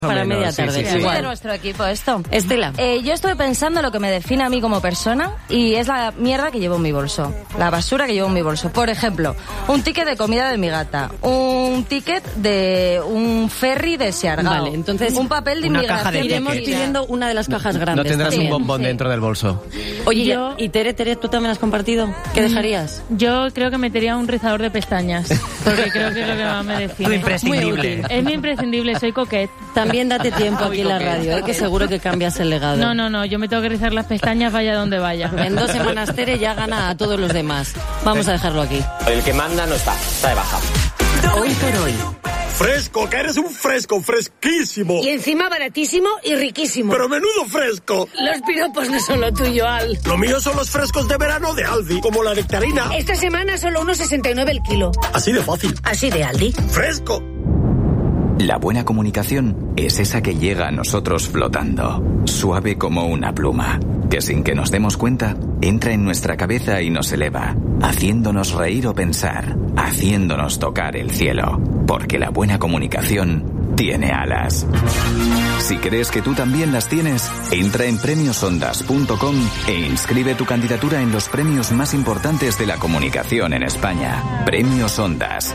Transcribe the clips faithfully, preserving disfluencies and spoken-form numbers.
Para menos, media tarde. Sí, sí, sí. Igual. De nuestro equipo esto. Estela. Eh, yo estuve pensando lo que me define a mí como persona y es la mierda que llevo en mi bolso. La basura que llevo en mi bolso. Por ejemplo, un ticket de comida de mi gata. Un ticket de un ferry de Siargao. Vale, entonces... Un papel de una inmigración. caja de Iremos tickets. pidiendo una de las cajas grandes. No tendrás también. un bombón Sí. dentro del bolso. Oye, Yo- y Tere, Tere, ¿tú también has compartido? ¿Qué dejarías? Yo creo que metería un rizador de pestañas, porque creo que es lo que más me define. Lo imprescindible. Es mi imprescindible, soy coquette. También date tiempo aquí en la radio, ¿eh? Que seguro que cambias el legado. No, no, no, yo me tengo que rizar las pestañas vaya donde vaya. En dos semanas Tere ya gana a todos los demás. Vamos a dejarlo aquí. El que manda no está, está de baja. Hoy por hoy. Fresco, que eres un fresco, fresquísimo. Y encima baratísimo y riquísimo. Pero menudo fresco. Los piropos no son lo tuyo, Al. Lo mío son los frescos de verano de Aldi, como la nectarina. Esta semana solo uno sesenta y nueve el kilo. Así de fácil. Así de Aldi. Fresco. La buena comunicación es esa que llega a nosotros flotando, suave como una pluma, que sin que nos demos cuenta, entra en nuestra cabeza y nos eleva, haciéndonos reír o pensar, haciéndonos tocar el cielo, porque la buena comunicación tiene alas. Si crees que tú también las tienes, entra en premios ondas punto com e inscribe tu candidatura en los premios más importantes de la comunicación en España. Premios Ondas.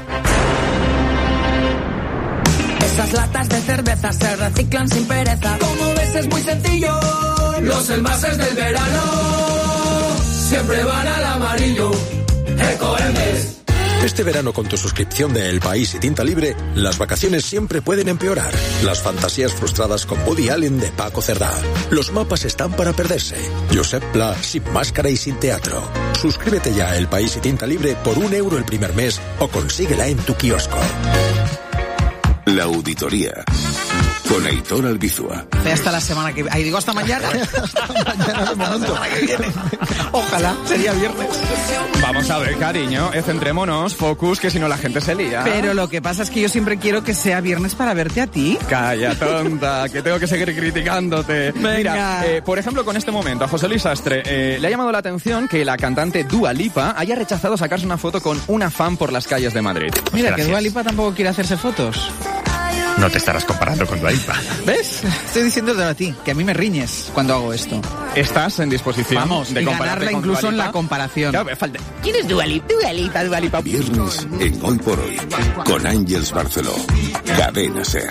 Esas latas de cerveza se reciclan sin pereza. Como ves es muy sencillo. Los envases del verano siempre van al amarillo. Ecoembes. Este verano con tu suscripción de El País y Tinta Libre, las vacaciones siempre pueden empeorar. Las fantasías frustradas con Woody Allen de Paco Cerdá. Los mapas están para perderse. Josep Pla sin máscara y sin teatro. Suscríbete ya a El País y Tinta Libre por un euro el primer mes o consíguela en tu kiosco. La auditoría con Aitor Albizua. Hasta la semana que viene. Ahí digo hasta mañana. Hasta mañana de momento. La semana que viene. Ojalá, sería viernes. Vamos a ver, cariño, eh, centrémonos, focus, que si no la gente se lía. Pero lo que pasa es que yo siempre quiero que sea viernes para verte a ti. Calla, tonta, que tengo que seguir criticándote. Venga. Mira, eh, por ejemplo, con este momento, a José Luis Sastre eh, le ha llamado la atención que la cantante Dua Lipa haya rechazado sacarse una foto con una fan por las calles de Madrid. Mira, Gracias. que Dua Lipa tampoco quiere hacerse fotos. No te estarás comparando con Dua Lipa. ¿Ves? Estoy diciéndotelo a ti, que a mí me riñes cuando hago esto. ¿Estás en disposición Vamos, de y compararte ganarla con incluso Dua en Lipa? la comparación. Claro, me falta. ¿Quién es Dua Lipa? Dua Lipa, Dua Lipa. Viernes en Hoy por Hoy con Ángeles Barceló. Cadena Ser.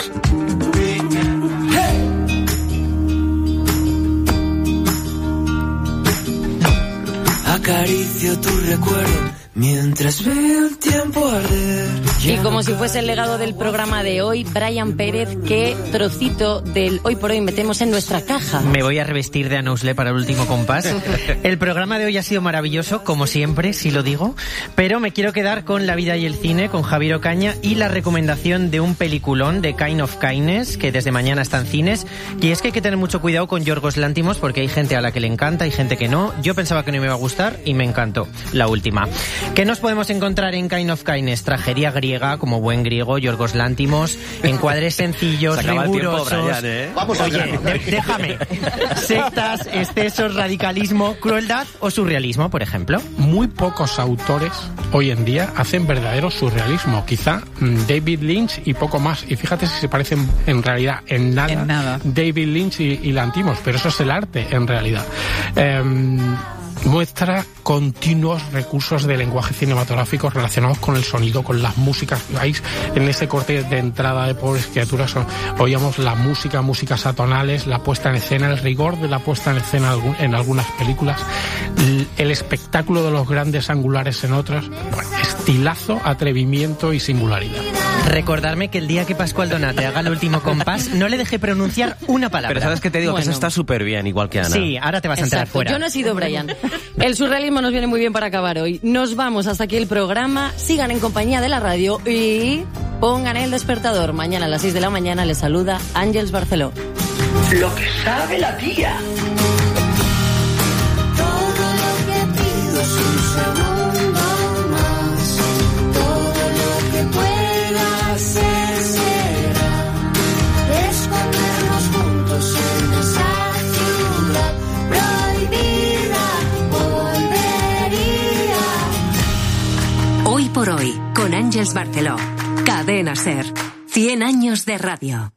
Acaricio tu recuerdo mientras veo el tiempo arder. Y como si fuese el legado del programa de hoy, Brian Pérez, ¿qué trocito del Hoy por Hoy metemos en nuestra caja? Me voy a revestir de Anausle para el último compás. El programa de hoy ha sido maravilloso, como siempre, si lo digo, pero me quiero quedar con La vida y el cine, con Javier Ocaña, y la recomendación de un peliculón, de Kind of Kindness, que desde mañana está en cines. Y es que hay que tener mucho cuidado con Yorgos Lanthimos, porque hay gente a la que le encanta, hay gente que no. Yo pensaba que no me iba a gustar y me encantó la última. ¿Qué nos podemos encontrar en Kind of Kindness? Tragedia griega, como buen griego, Yorgos Lanthimos, encuadres sencillos, rigurosos. Tiempo, Brian, ¿eh? Vamos Oye, de, déjame. Sectas, excesos, radicalismo, crueldad o surrealismo, por ejemplo. Muy pocos autores hoy en día hacen verdadero surrealismo. Quizá David Lynch y poco más. Y fíjate si se parecen en realidad en nada, en nada. David Lynch y, y Lanthimos, pero eso es el arte en realidad. Eh, muestra continuos recursos de lenguaje cinematográfico relacionados con el sonido, con las músicas. ¿Veis? En ese corte de entrada de Pobres Criaturas oíamos la música, músicas atonales, la puesta en escena, el rigor de la puesta en escena en algunas películas, el espectáculo de los grandes angulares en otras. Bueno, estilazo, atrevimiento y singularidad. Recordarme que el día que Pascual Donate haga el último compás, no le dejé pronunciar una palabra. Pero ¿sabes qué te digo? Bueno. Que eso está súper bien, igual que Ana. Sí, ahora te vas a enterar Exacto. fuera. Yo no he sido Brian. El surrealismo nos viene muy bien para acabar hoy. Nos vamos hasta aquí el programa. Sigan en compañía de la radio y pongan el despertador. Mañana a las seis de la mañana les saluda Ángeles Barceló. Lo que sabe la tía. Todo lo que pido es un segundo más. Todo lo que pueda hacer será escondernos juntos en esa ciudad prohibida. Volvería. Hoy por Hoy, con Ángeles Barceló. Cadena Ser. cien años de radio.